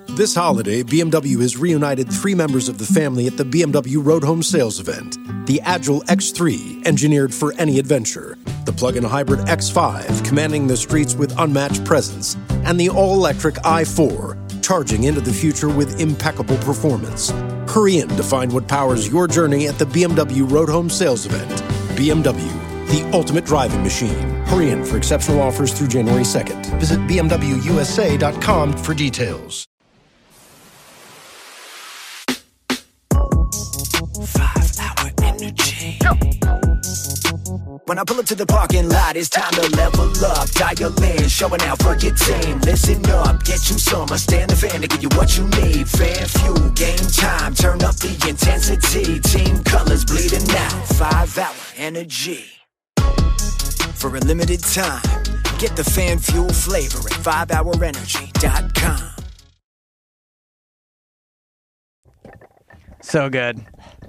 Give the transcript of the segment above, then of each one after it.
This holiday, BMW has reunited 3 members of the family at the BMW Road Home Sales event. The Agile X3, engineered for any adventure. The plug-in hybrid X5, commanding the streets with unmatched presence. And the all-electric i4, charging into the future with impeccable performance. Hurry in to find what powers your journey at the BMW Road Home Sales event. BMW, the ultimate driving machine. Hurry in for exceptional offers through January 2nd. Visit bmwusa.com for details. 5-hour energy. When I pull up to the parking lot, it's time to level up. Dial in, showing out for your team. Listen up, get you some. I stand the fan to give you what you need. Fan fuel, game time, turn up the intensity. Team colors bleeding out. 5-hour energy. For a limited time, get the fan fuel flavor at 5hourenergy.com. So good.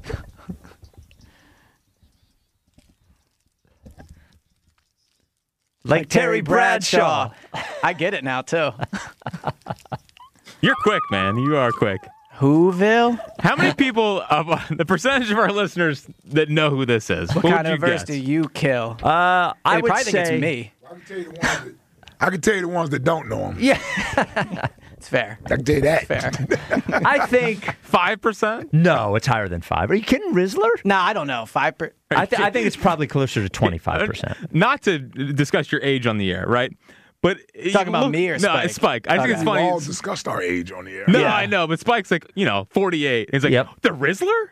Like Terry Bradshaw. I get it now, too. You're quick, man. You are quick. Whoville? How many people, the percentage of our listeners that know who this is? What kind of verse do you kill? I would probably say think it's me. I can tell you the ones that don't know him. Yeah. It's fair. I can tell you that. Fair. I think 5%? No, it's higher than 5. Are you kidding, Rizzler? Nah, I don't know. 5%. I think it's probably closer to 25%. Not to discuss your age on the air, right? But talking about me or Spike? No, it's Spike. I think it's funny. We all discussed our age on the air. No, yeah. I know, but Spike's like, 48. He's like, the Rizzler?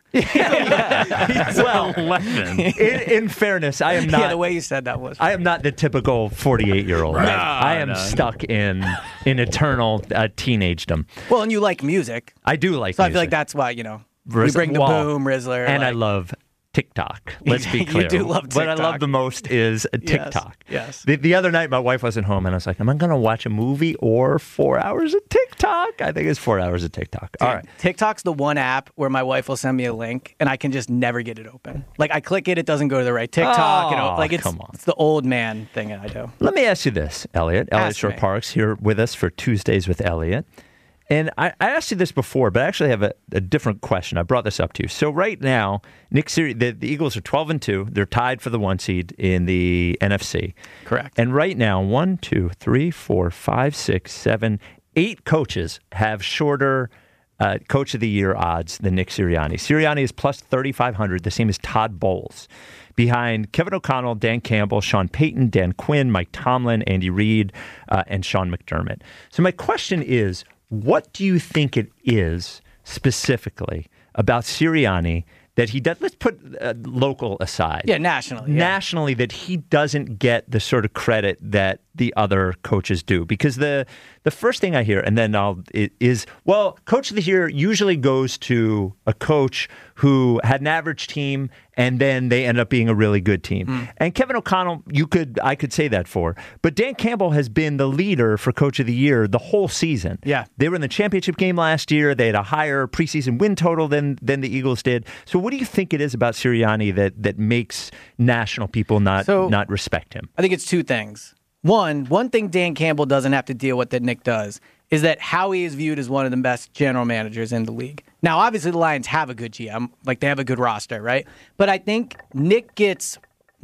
He's well, 11. In fairness, I am not. Yeah, the way you said that was. I am not the typical 48-year-old. Right. I am stuck in eternal teenagedom. Well, and you like music. I do like so music. I feel like that's why, we bring the boom, Rizzler. And I love TikTok. Let's be clear. You do love TikTok. What I love the most is TikTok. Yes. The other night, my wife wasn't home, and I was like, am I going to watch a movie or 4 hours of TikTok? I think it's 4 hours of TikTok. Dude, all right. TikTok's the one app where my wife will send me a link, and I can just never get it open. Like, I click it come to the right TikTok. It's the old man thing that I do. Let me ask you this, Elliot. Elliot Shore Parks here with us for Tuesdays with Elliot. And I asked you this before, but I actually have a different question. I brought this up to you. So right now, Nick Sirianni, the Eagles are 12-2. They're tied for the 1 seed in the NFC. Correct. And right now, 1, 2, 3, 4, 5, 6, 7, 8 coaches have shorter Coach of the Year odds than Nick Sirianni. Sirianni is plus 3,500. The same as Todd Bowles. Behind Kevin O'Connell, Dan Campbell, Sean Payton, Dan Quinn, Mike Tomlin, Andy Reid, and Sean McDermott. So my question is, what do you think it is specifically about Sirianni that he does? Let's put local aside. Yeah, nationally. Nationally, that he doesn't get the sort of credit that the other coaches do. Because the first thing I hear, and then is, Coach of the Year usually goes to a coach who had an average team, and then they end up being a really good team. And Kevin O'Connell, I could say that for. But Dan Campbell has been the leader for Coach of the Year the whole season. Yeah. They were in the championship game last year. They had a higher preseason win total than the Eagles did. So what do you think it is about Sirianni that makes national people not respect him? I think it's two things. One thing Dan Campbell doesn't have to deal with that Nick does is that Howie is viewed as one of the best general managers in the league. Now, obviously, the Lions have a good GM. Like, they have a good roster, right? But I think Nick gets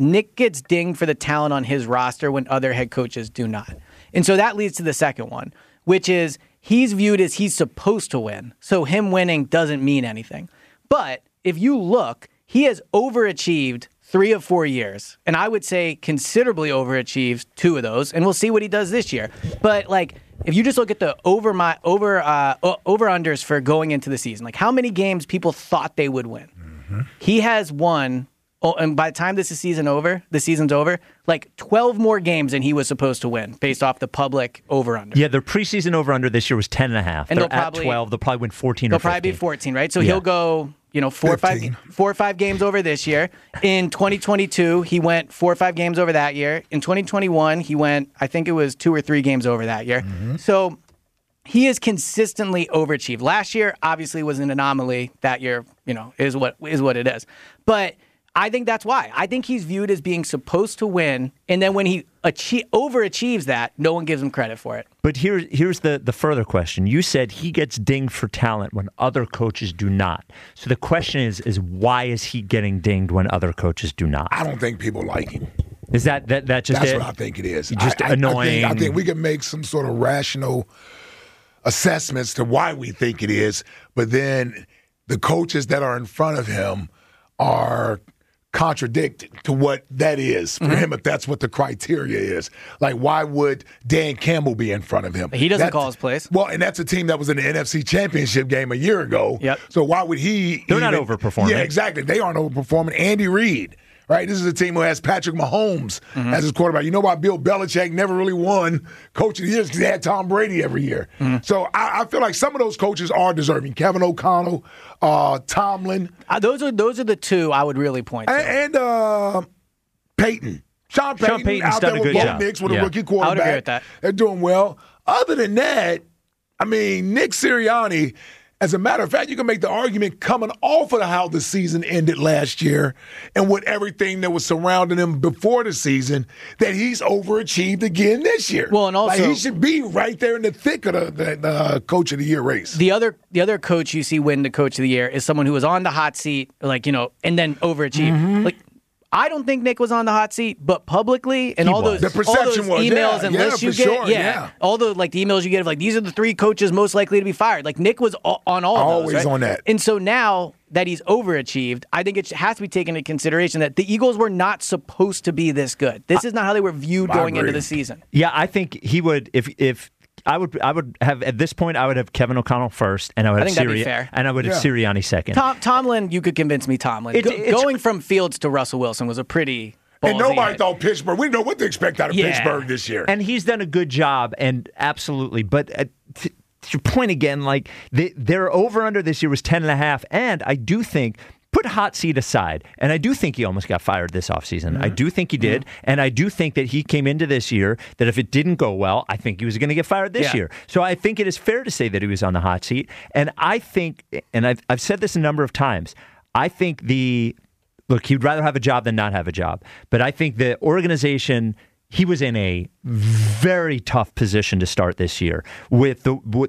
dinged for the talent on his roster when other head coaches do not. And so that leads to the second one, which is he's viewed as he's supposed to win. So him winning doesn't mean anything. But if you look, he has overachieved 3 of 4 years. And I would say considerably overachieved 2 of those. And we'll see what he does this year. But, if you just look at the over-unders for going into the season, how many games people thought they would win. Mm-hmm. He has won, and by the time the season's over, 12 more games than he was supposed to win based off the public over-under. Yeah, their preseason over-under this year was 10.5. And they're at 12. They'll probably win 14 or 15. They'll probably be 14, right? So he'll go 4 or 5 games over this year. In 2022, he went 4 or 5 games over that year. In 2021, he went, I think it was 2 or 3 games over that year. Mm-hmm. So he has consistently overachieved. Last year, obviously, was an anomaly. That year, is what it is. But I think that's why. I think he's viewed as being supposed to win, and then when he overachieves that, no one gives him credit for it. But here's the further question. You said he gets dinged for talent when other coaches do not. So the question is why is he getting dinged when other coaches do not? I don't think people like him. Is that just That's it? what I think it is. Just annoying. I think we can make some sort of rational assessments to why we think it is, but then the coaches that are in front of him are contradicting to what that is for him, if that's what the criteria is. Like, why would Dan Campbell be in front of him? He doesn't call his plays. Well, and that's a team that was in the NFC Championship game a year ago. Yep. So why would he? They're not overperforming. Yeah, exactly. They aren't overperforming. Andy Reid. Right, this is a team who has Patrick Mahomes as his quarterback. You know why Bill Belichick never really won Coach of the Year? Because he had Tom Brady every year. So I feel like some of those coaches are deserving. Kevin O'Connell, Tomlin. Those are the two I would really point to. And Peyton. Sean Payton's done out there a with good Bo job. Nix with a Yeah. rookie quarterback. I would agree with that. They're doing well. Other than that, I mean, Nick Sirianni, as a matter of fact, you can make the argument coming off of how the season ended last year and with everything that was surrounding him before the season, that he's overachieved again this year. Well, and also, like, he should be right there in the thick of the Coach of the Year race. The other coach you see win the Coach of the Year is someone who was on the hot seat, and then overachieved. Like, I don't think Nick was on the hot seat, but publicly and all those The perception was, emails yeah, and yeah, lists you for get, sure, yeah. all the the emails you get of these are the 3 coaches most likely to be fired. Like Nick was on all of those, Always right? on that. And so now that he's overachieved, I think it has to be taken into consideration that the Eagles were not supposed to be this good. This is not how they were viewed going into the season. Yeah, I think he would if I would have at this point I would have Kevin O'Connell first, and I would think have that'd be fair. and I would have Sirianni second. Tomlin, you could convince me. Tomlin going from Fields to Russell Wilson was a pretty. And nobody hit. thought Pittsburgh. We didn't know what to expect out of Pittsburgh this year. And he's done a good job, and absolutely. But to your point again, like their over-under this year was 10.5, and I do think, put hot seat aside, and I do think he almost got fired this offseason. I do think he did, and I do think that he came into this year that if it didn't go well, I think he was going to get fired this year. So I think it is fair to say that he was on the hot seat, and I think, and I've said this a number of times, I think look, he'd rather have a job than not have a job. But I think the organization, he was in a very tough position to start this year with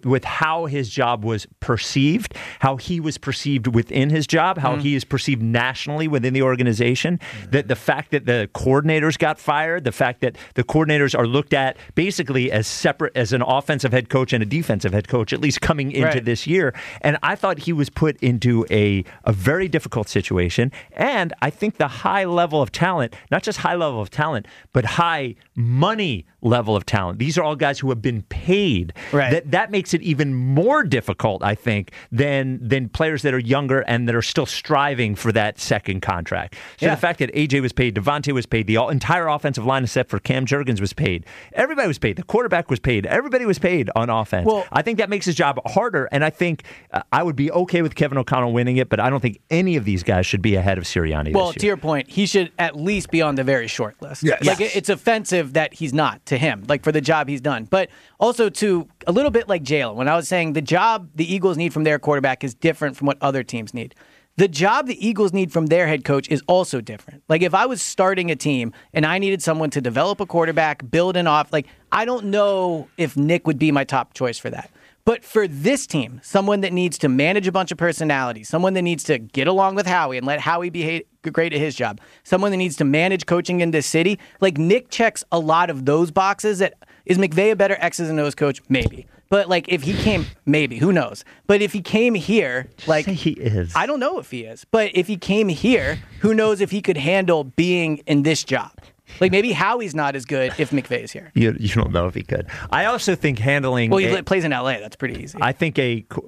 how his job was perceived, how he was perceived within his job, how he is perceived nationally within the organization, that the fact that the coordinators got fired, the fact that the coordinators are looked at basically as separate as an offensive head coach and a defensive head coach, at least coming into this year. And I thought he was put into a very difficult situation. And I think the high level of talent, not just high level of talent, but high money level of talent. These are all guys who have been paid. Right. That makes it even more difficult, I think, than players that are younger and that are still striving for that second contract. So the fact that AJ was paid, Devontae was paid, the entire offensive line except for Cam Jurgens was paid. Everybody was paid. The quarterback was paid. Everybody was paid on offense. Well, I think that makes his job harder, and I think I would be okay with Kevin O'Connell winning it, but I don't think any of these guys should be ahead of Sirianni Well, this year. to your point, he should at least be on the very short list. Yes. Like, Yes. it's offensive that he's not to him, like for the job he's done. But also to a little bit like Jalen, when I was saying the job the Eagles need from their quarterback is different from what other teams need. The job the Eagles need from their head coach is also different. Like if I was starting a team and I needed someone to develop a quarterback, build an off, like I don't know if Nick would be my top choice for that. But for this team, someone that needs to manage a bunch of personalities, someone that needs to get along with Howie and let Howie be great at his job, someone that needs to manage coaching in this city, like Nick checks a lot of those boxes. Is McVay a better X's and O's coach? Maybe. But like if he came, maybe, who knows? But if he came here, like Say he is. I don't know if he is. But if he came here, who knows if he could handle being in this job? Like maybe Howie's not as good if McVay's here. You don't know if he could. I also think handling. Well, he plays in LA. That's pretty easy. I think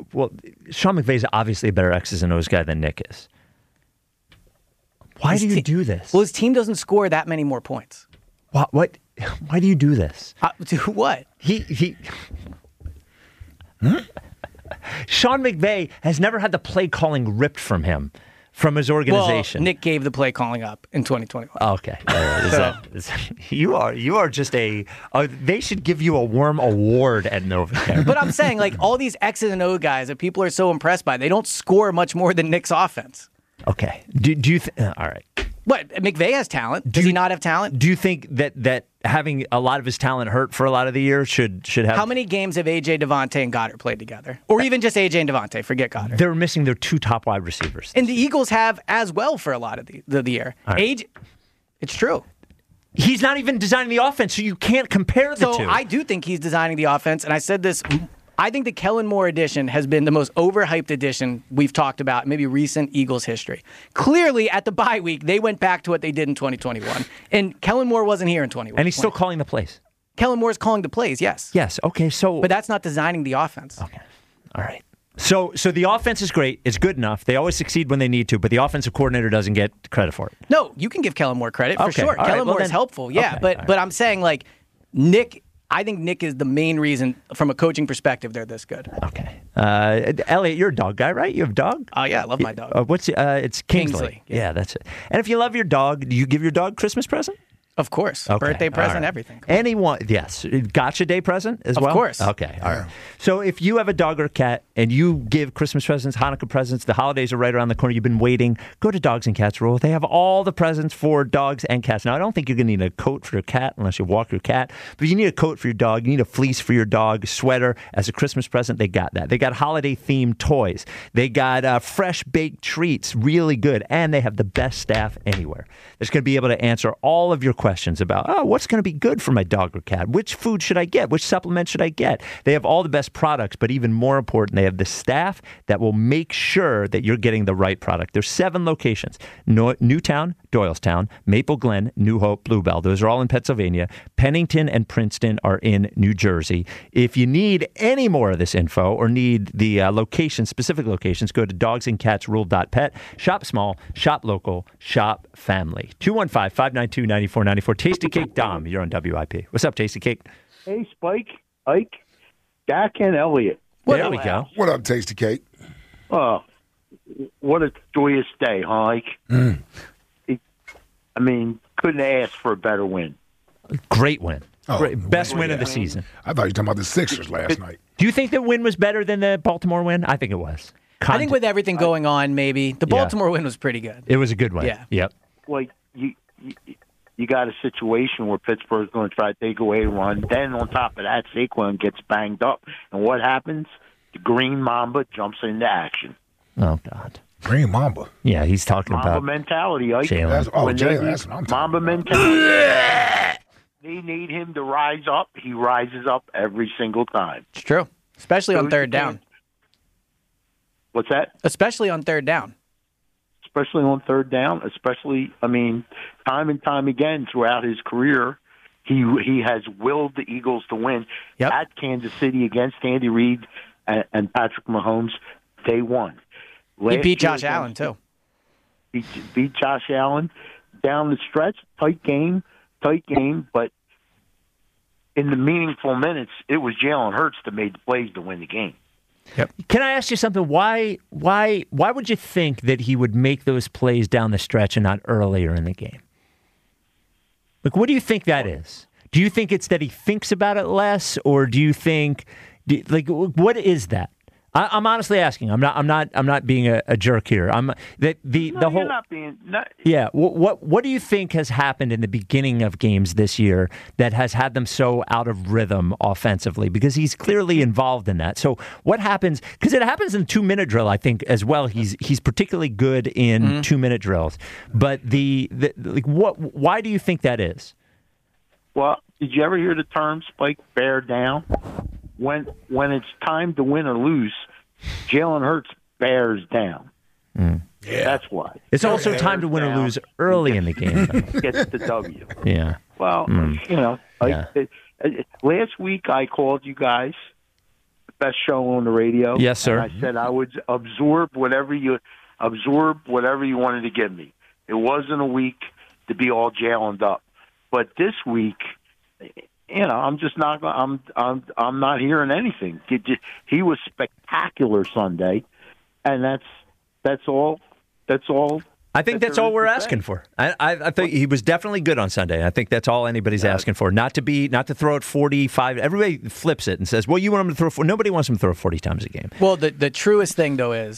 Sean McVay's obviously a better X's and O's guy than Nick is. Why do you do this? Well, his team doesn't score that many more points. What? Why do you do this? To what? Sean McVay has never had the play calling ripped from him, from his organization. Well, Nick gave the play calling up in 2021. Okay. You are just they should give you a worm award at NovaCare. But I'm saying, like, all these X's and O guys that people are so impressed by, they don't score much more than Nick's offense. Okay. Do you all right. What, McVay has talent. Does he not have talent? Do you think that having a lot of his talent hurt for a lot of the year should have... How many games have A.J. Devontae and Goddard played together? Or even just A.J. and Devontae, forget Goddard. They're missing their 2 top wide receivers. And the Eagles have as well for a lot of the year. Right. It's true. He's not even designing the offense, so you can't compare the two. So I do think he's designing the offense, and I said this... I think the Kellen Moore edition has been the most overhyped edition we've talked about in maybe recent Eagles history. Clearly, at the bye week, they went back to what they did in 2021. And Kellen Moore wasn't here in 2021. And he's still calling the plays. Kellen Moore's calling the plays, yes. Yes, okay, so... But that's not designing the offense. Okay, all right. So the offense is great. It's good enough. They always succeed when they need to, but the offensive coordinator doesn't get credit for it. No, you can give Kellen Moore credit, for sure. Kellen Moore is helpful, yeah. Okay, but I'm saying, like, Nick... I think Nick is the main reason, from a coaching perspective, they're this good. Okay. Elliot, you're a dog guy, right? You have a dog? Oh, yeah, I love my dog. It's Kingsley. Yeah, that's it. And if you love your dog, do you give your dog Christmas present? Of course. Okay. Birthday present, right. Everything. Anyone, yes. Gotcha day present as well? Of course. Okay, all right. So if you have a dog or a cat and you give Christmas presents, Hanukkah presents, the holidays are right around the corner, you've been waiting, go to Dogs and Cats Rule. They have all the presents for dogs and cats. Now, I don't think you're going to need a coat for your cat unless you walk your cat, but you need a coat for your dog, you need a fleece for your dog, a sweater as a Christmas present. They got that. They got holiday-themed toys. They got fresh baked treats, really good, and they have the best staff anywhere. That's going to be able to answer all of your questions about, what's going to be good for my dog or cat? Which food should I get? Which supplement should I get? They have all the best products, but even more important, they have the staff that will make sure that you're getting the right product. There's 7 locations: Newtown, Doylestown, Maple Glen, New Hope, Bluebell. Those are all in Pennsylvania. Pennington and Princeton are in New Jersey. If you need any more of this info or need the specific locations, go to dogsandcatsrule.pet. Shop small, shop local, shop family. 215-592-9494. Tasty Cake Dom, you're on WIP. What's up, Tasty Cake? Hey, Spike, Ike, Dak, and Elliot. There we go. What up, Tasty Cake? Oh, what a joyous day, huh, Ike? I mean, couldn't ask for a better win. Great win. Oh, Best win of the season. I thought you were talking about the Sixers last night. Do you think the win was better than the Baltimore win? I think it was. I think with everything going on, maybe. The Baltimore win was pretty good. It was a good win. Yeah. Yep. Well, you got a situation where Pittsburgh's going to try to take away a run. Then on top of that, Saquon gets banged up. And what happens? The Green Mamba jumps into action. Oh, God. Green Mamba. Yeah, he's talking Mamba about mentality, Ike. Jalen. Jalen, that's what I'm talking Mamba mentality. They need him to rise up. He rises up every single time. It's true. Especially on third down. What's that? Especially on third down. Especially on third down. Time and time again throughout his career, he has willed the Eagles to win. Yep. At Kansas City against Andy Reid and Patrick Mahomes, they won. He beat Josh Allen, too. Beat Josh Allen down the stretch. Tight game, but in the meaningful minutes, it was Jalen Hurts that made the plays to win the game. Yep. Can I ask you something? Why would you think that he would make those plays down the stretch and not earlier in the game? Like, what do you think that is? Do you think it's that he thinks about it less, or do you think, what is that? I'm honestly asking. I'm not being a jerk here. You're not being. Yeah. What do you think has happened in the beginning of games this year that has had them so out of rhythm offensively? Because he's clearly involved in that. So what happens? Because it happens in 2-minute drill, I think, as well. He's particularly good in 2-minute drills. But why do you think that is? Well, did you ever hear the term Spike bear down? When it's time to win or lose, Jalen Hurts bears down. Yeah. That's why. It's also time to win or lose early in the game. Gets the W. Yeah. Well, last week I called you guys the best show on the radio. Yes, sir. And I said I would absorb whatever you wanted to give me. It wasn't a week to be all Jalened up, but this week, I'm just not. I'm not hearing anything. He was spectacular Sunday, and that's all. I think that's all we're asking for. I think he was definitely good on Sunday. I think that's all anybody's asking for. Not to throw it 45. Everybody flips it and says, "Well, you want him to throw." Nobody wants him to throw 40 times a game. Well, the truest thing though is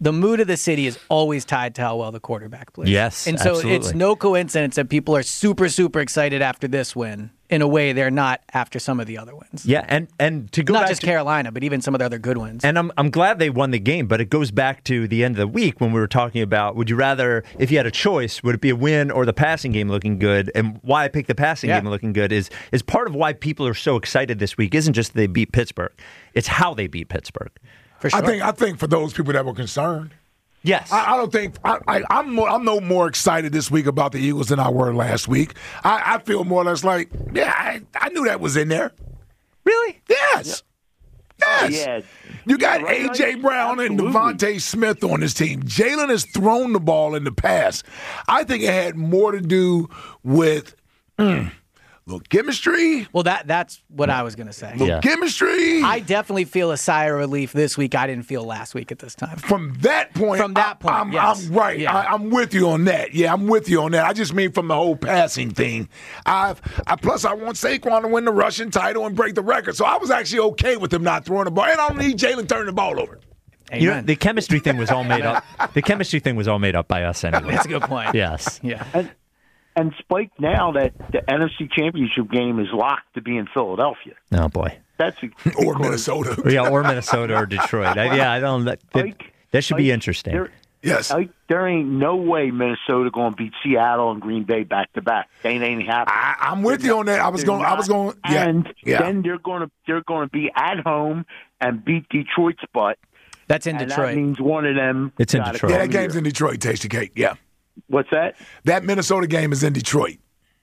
the mood of the city is always tied to how well the quarterback plays. Yes, and so absolutely. it's no coincidence that people are super, super excited after this win in a way they're not after some of the other wins. Yeah, and to go Not back just to Carolina, but even some of the other good wins. And I'm glad they won the game, but it goes back to the end of the week when we were talking about, would you rather, if you had a choice, would it be a win or the passing game looking good? And why I picked the passing game looking good is part of why people are so excited this week isn't just they beat Pittsburgh. It's how they beat Pittsburgh. For sure. I think for those people that were concerned, Yes. I don't think I'm no more excited this week about the Eagles than I were last week. I feel more or less like, I knew that was in there. Really? Yes. Yes. Yeah. You got Right, A.J. Brown and absolutely. Devontae Smith on this team. Jalen has thrown the ball in the past. I think it had more to do with little chemistry. Well, that's what I was going to say. Yeah. Chemistry. I definitely feel a sigh of relief this week I didn't feel last week at this time. From that point, yes. I'm right. Yeah. I'm with you on that. Yeah, I'm with you on that. I just mean from the whole passing thing. Plus, I want Saquon to win the rushing title and break the record. So I was actually okay with him not throwing the ball. And I don't need Jalen turning the ball over. You know, Amen. the chemistry thing was all made up. The chemistry thing was all made up by us anyway. That's a good point. Yes. Yeah. And Spike, now that the NFC Championship game is locked to be in Philadelphia. Oh, boy. That's Or Minnesota. Yeah, or Minnesota or Detroit. I don't. That should be interesting. Yes. There ain't no way Minnesota going to beat Seattle and Green Bay back to back. They ain't happening. I'm with you on that. I was going. Yeah. And yeah. then they're going to be at home and beat Detroit's butt. That's in And Detroit. that means one of them. It's in gotta Detroit. Yeah, come that game's here. in Detroit. Tasty cake. Yeah. What's that? That Minnesota game is in Detroit.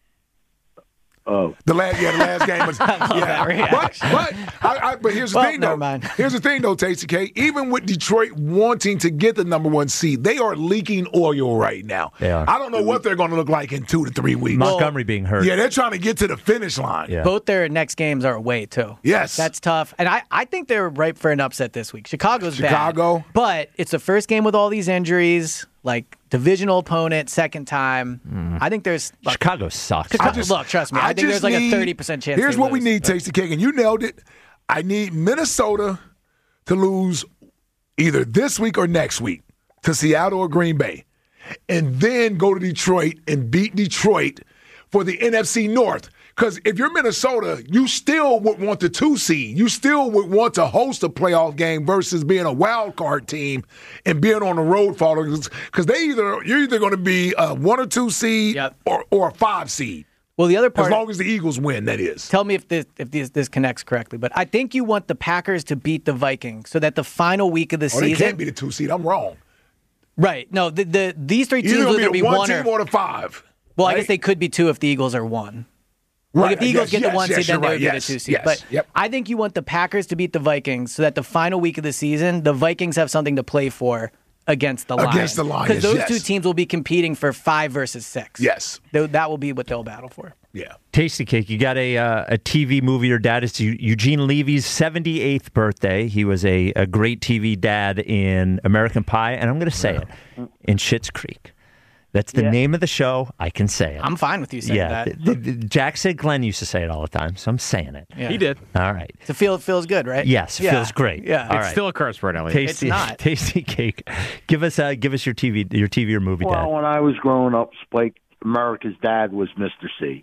Oh. The last game was. that reaction. But here's the Well, thing, though. never mind. Here's the thing, though, Tasty K. Even with Detroit wanting to get the number one seed, they are leaking oil right now. They are. I don't know what they're going to look like in 2 to 3 weeks. Montgomery being hurt. Yeah, they're trying to get to the finish line. Yeah. Both their next games are away, too. Yes. That's tough. And I think they're ripe for an upset this week. Chicago's Chicago. bad. But it's the first game with all these injuries, like divisional opponent, second time. I think there's... Chicago sucks. Look, trust me. I think there's like a 30% chance Here's they what we lose. need, Tasty Cake, and you nailed it. I need Minnesota to lose either this week or next week to Seattle or Green Bay, and then go to Detroit and beat Detroit for the NFC North. Because if you're Minnesota, you still would want the 2 seed. You still would want to host a playoff game versus being a wild card team and being on the road following. Because you're either going to be a 1 or 2 seed or a 5 seed. Well, the other part, As long as the Eagles win, that is. tell me if this connects correctly, but I think you want the Packers to beat the Vikings so that the final week of the They season. can't be the 2 seed. I'm wrong. Right. No, these three teams Either are going going to to be be one one team or the 5. well, I right? guess they could be 2 if the Eagles are 1. Right. Like if the Eagles get the 1 seed, then you're they would right. be Yes, the 2 seed. yes, But yep. I think you want the Packers to beat the Vikings so that the final week of the season, the Vikings have something to play for against the Lions. Against the Lions, Because those yes. 2 teams will be competing for 5 versus 6. Yes. That will be what they'll battle for. Yeah. Tasty Cake, you got a TV movie. Your dad is Eugene Levy's 78th birthday. He was a great TV dad in American Pie, and I'm going to say it, in Schitt's Creek. That's the name of the show. I can say it. I'm fine with you saying that. Jack said Glenn used to say it all the time, so I'm saying it. Yeah. He did. All right. It feels good, right? Yes, it Yeah. feels great. Yeah. All It's right. still a curse word, Elliot. Tasty, It's not. Tasty Cake. Give us your TV or movie, Well, Dad. when I was growing up, Spike, America's dad was Mr. C.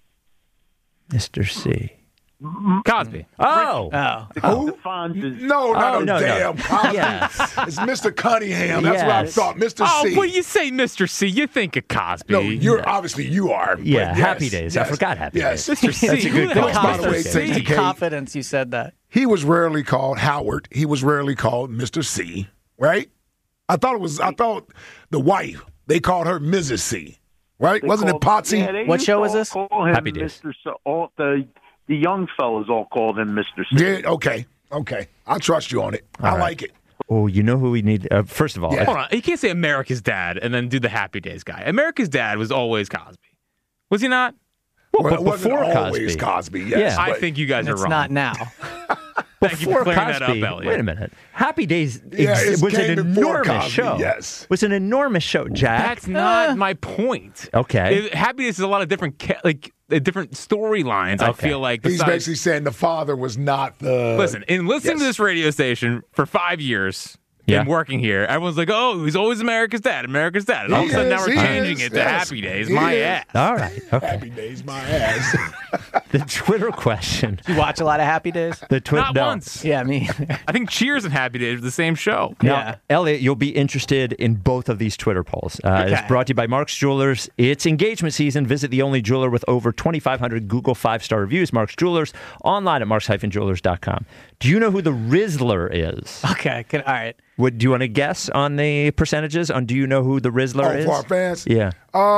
Mr. C. Cosby. Oh. Oh. The Fonz's. No, no. damn. Cosby. Yes. It's Mr. Cunningham. That's what I Yes. thought. Mr. Oh, C. when you say Mr. C, you think of Cosby. No, you are. but Yeah, yes, Happy Days. I yes, forgot Happy yes. Days. Mr. C. That's a Who good the hell call. is By the Mr. way, C? Tasty Cake, Confidence you said that. he was rarely called Howard. He was rarely called Mr. C, right? I thought the wife, they called her Mrs. C, right? Wasn't it Potsy? Yeah, they What used show to was all this? Call him Happy Days. Mr. C. The young fellas all called him Mr. C. Yeah, okay. I trust you on it. I like it. Oh, you know who we need? First of all, Yeah. Hold on. You can't say America's dad and then do the Happy Days guy. America's dad was always Cosby. Was he not? Well, but it wasn't before always Cosby. yes. Yeah. I but- think you guys are It's wrong. not now. Thank you before for clearing that Cosby, up, Elliot. wait a minute. Happy Days Yeah, it was came an before enormous Cosby, show. yes. Was an enormous show, Jack. That's not my point. Okay. Happy Days is a lot of different different storylines. I Okay. feel like He's besides- basically saying the father was not the. Listen, in listening to Yes. this radio station for 5 years, Yeah. in working here. Everyone's like, "Oh, he's always America's dad, America's dad." And all of a sudden, now we're He changing is, it to yes. Happy Days, He my is. ass. All right. Okay. Happy days, my ass. The Twitter question. You watch a lot of Happy Days? The Twitter. Not once. Yeah, me. I think Cheers and Happy Days are the same show. Now, Yeah. Elliot, you'll be interested in both of these Twitter polls. It's Okay. brought to you by Mark's Jewelers. It's engagement season. Visit the only jeweler with over 2,500 Google 5-star reviews, Mark's Jewelers, online at marks-jewelers.com. Do you know who the Rizzler is? Okay. All right. Do you want to guess on the percentages? Do you know who the Rizzler is? For our fans? Yeah.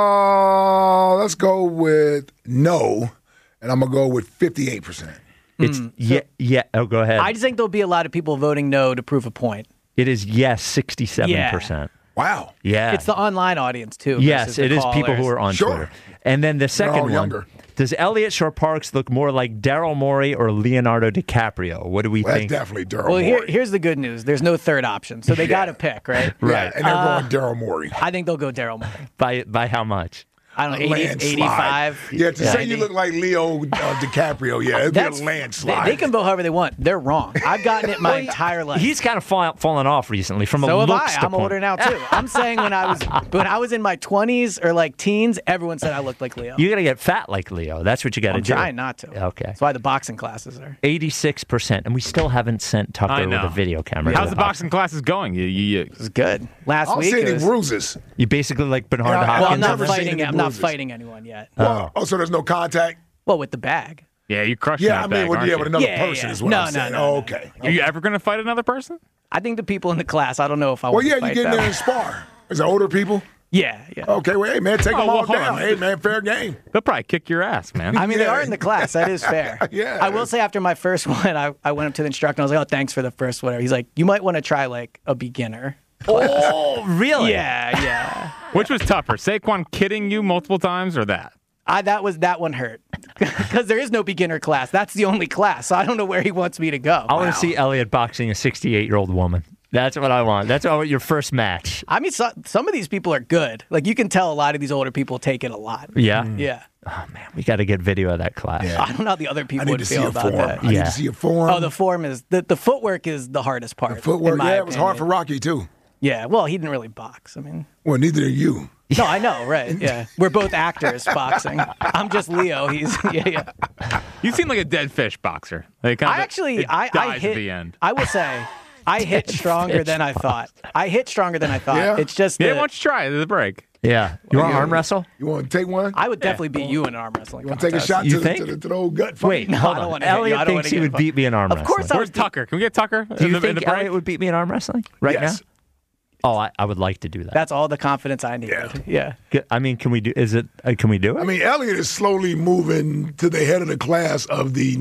Let's go with no, and I'm going to go with 58%. It's yeah. Oh, go ahead. I just think there'll be a lot of people voting no to prove a point. It is yes, 67%. Wow. Yeah. It's the online audience, too. Yes, versus the it is people who callers. are on Sure. Twitter. And then the second all one. younger. Does Elliot Shore-Parks look more like Daryl Morey or Leonardo DiCaprio? What do we Well, that's think? definitely Daryl Well, Morey. here's the good news. There's no third option, so they got to pick, right? Yeah, and they're going Daryl Morey. I think they'll go Daryl Morey. By how much? I don't know, 80, Landslide. 85. Yeah, to say 90. you look like Leo DiCaprio, yeah, it'd be a landslide. They can vote however they want. They're wrong. I've gotten it my entire life. He's kind of fallen off recently from so a have look I. I'm standpoint. older now too. I'm saying when I was in my 20s or like teens, everyone said I looked like Leo. You got to get fat like Leo. That's what you got to I'm do. trying not to. Okay. That's why the boxing classes are. 86%, and we still haven't sent I Tucker with know. a video camera. How's to the boxing classes going? It's good. Last I don't week. see it any was- bruises. You basically like Bernard Yeah, Hopkins. well, I'm not never seen fighting. any I'm not bruises. fighting anyone yet. Oh, so there's no contact? Well, with the bag. Yeah, you crushed Yeah, that I mean, bag, with, aren't yeah, you? with another Yeah, person yeah. is what No, I'm no, saying. no, Oh, no. okay. Are you ever going to fight another person? I think the people in the class. I don't know if I Well, want yeah, to you fight get in them. there and spar. Is it older people? Yeah, yeah. Okay, well, hey, man, take them well, all hold down. on. Hey, man, fair game. They'll probably kick your ass, man. I mean, they Yeah. are in the class. That is fair. Yeah. I will say after my first one, I went up to the instructor and I was like, "Oh, thanks for the first whatever." He's like, "You might want to try like a beginner." Oh, really? Yeah. Which was tougher, Saquon kidding you multiple times or that? That one hurt because there is no beginner class. That's the only class. So I don't know where he wants me to go. I want to see Elliot boxing a 68-year-old woman. That's what I want. That's your first match. I mean, some of these people are good. Like you can tell a lot of these older people take it a lot. Yeah? Yeah. Oh, man, we got to get video of that class. Yeah. I don't know how the other I people need would to see feel a about form. that. I need Yeah. to see a form. Oh, the form is the footwork is the hardest part. in footwork. my Yeah, it was hard for opinion. Rocky, too. Yeah, well, he didn't really box. I mean, Well, neither are you. no, I know, right? Yeah, we're both actors boxing. I'm just Leo. He's yeah. You seem like a dead fish boxer. Like, kind of I actually, it I dies hit. at the end. I will say, I hit stronger than I thought. Yeah? It's just Yeah, that why don't you try it at the break? Yeah. You want to Yeah. arm wrestle? You want to take one? I would definitely beat you in an arm wrestling. You want to take a contest. shot You to, think? to the old gut fight? Wait, No, hold I don't on. wanna hit you. Elliot I don't thinks wanna he get would involved. beat me in arm Of wrestling. course I Where's Tucker? Can we get Tucker Do you in think the break? Elliot would beat me in arm wrestling right Yes. now? Oh, I would like to do that. That's all the confidence I needed. Yeah. I mean, can we do? Can we do it? I mean, Elliot is slowly moving to the head of the class of the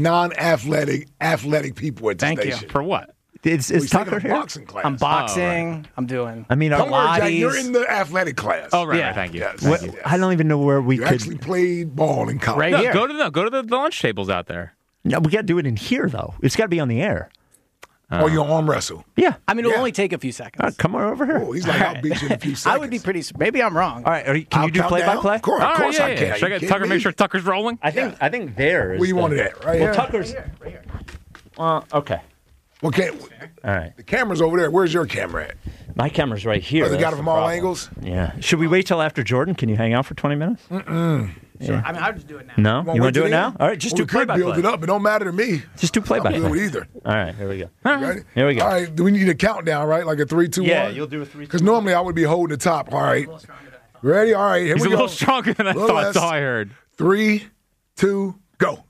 athletic people at the Thank you. station. For what? is He's taking Tucker a here? boxing class. I'm boxing. I'm doing. I mean, Don't worry, Jack. Pilates. You're in the athletic class. Oh, right, Yeah. right. Thank you. Yes. Thank What- you. I don't even know where we You could. actually played ball in college. Right No, here. go to the lunch tables out there. No, we got to do it in here though. It's got to be on the air. Or you arm wrestle. Yeah. I mean, it'll Yeah. only take a few seconds. Come on over here. Oh, he's like, I'll beat you in a few seconds. I would be pretty. Maybe I'm wrong. All right. Can I'll you do count play by down. play? Of course, All right, I yeah. can. Should I You get kidding Tucker? me? Make sure Tucker's rolling. I think there is. Where you the- want it at? Right Well, here? Tucker's. Okay. Okay, All right. the camera's over there. Where's your camera at? My camera's right here. Oh, they got That's it from the all problem. angles? Yeah. Should we wait till after Jordan? Can you hang out for 20 minutes? I mean, I'll just do it now. No. You want to do it now? All right. Just do we play could by build it play. up. It don't matter to me. Just do play by I'll do it play. either. All right. Here we go. Right? Here we go. All right. Do we need a countdown, right? Like a 3, 2, 1? Yeah, you'll do a 3, 2, Because normally I would be holding the top. All right. Ready? All right. Here He's we a go. little stronger than I Little thought. less. That's all I heard. 3, 2, go.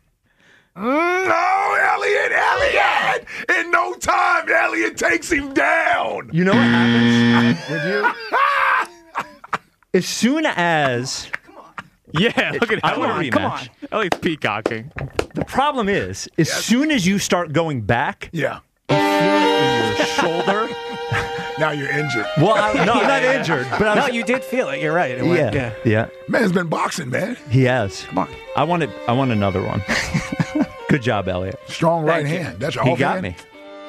No, Elliot! In no time, Elliot takes him down. You know what happens with you? As soon as Yeah, look at I want a Elliot. rematch. Elliot's peacocking. The problem is, as soon as you start going back, Yeah. you feel it in your shoulder. Now you're injured. Well, I'm not injured, but I No, was. you did feel it. You're right. It went- Yeah. Man's been boxing, man. He has. Come on. I want another one. Good job, Elliot. Strong right Thank you. hand. That's your He off got hand? me.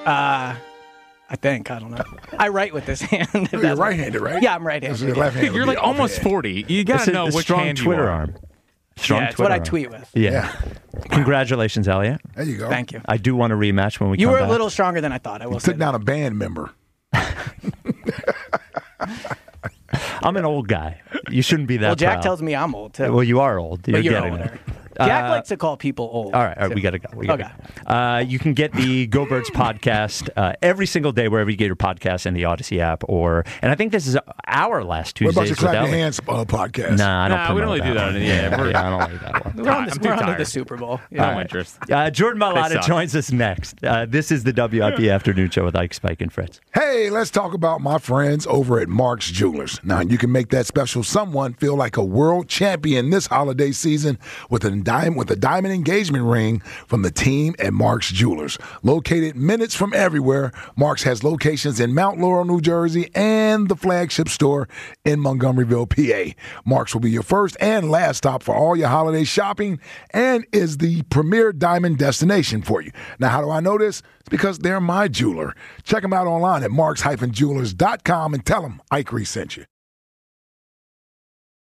I think. I don't know. I write with this hand. if Oh, that's you're what- right-handed, right? Yeah, I'm This right-handed. is your left hand. Dude, you're would be like almost offhand. 40. You got It's to know a which strong hand Twitter you are. arm. Strong Yeah, it's Twitter what I arm. tweet with. Yeah. Yeah. Congratulations, Elliot. There you go. Thank you. I do want a rematch when we You come were back. a little stronger than I thought. I will say Took down a band member. that. I'm an old guy. You shouldn't be that Well, Jack proud. tells me I'm old, too. Well, you are old. But you're getting older. there. Jack likes to call people old. All right, we got to go. You can get the Go Birds podcast every single day wherever you get your podcast in the Odyssey app. And I think this is our last Tuesday. What about your Clap Your Hands podcast? Nah, I don't we don't really do that. I don't like that one. We're on I'm too to tired. the Super Bowl. No interest. Jordan Mailata suck. joins us next. This is the WIP Afternoon Show with Ike, Spike, and Fritz. Hey, let's talk about my friends over at Mark's Jewelers. Now, you can make that special someone feel like a world champion this holiday season with a diamond engagement ring from the team at Mark's Jewelers. Located minutes from everywhere, Mark's has locations in Mount Laurel, New Jersey, and the flagship store in Montgomeryville, PA. Mark's will be your first and last stop for all your holiday shopping and is the premier diamond destination for you. Now, how do I know this? It's because they're my jeweler. Check them out online at marks-jewelers.com and tell them Ike Reese sent you.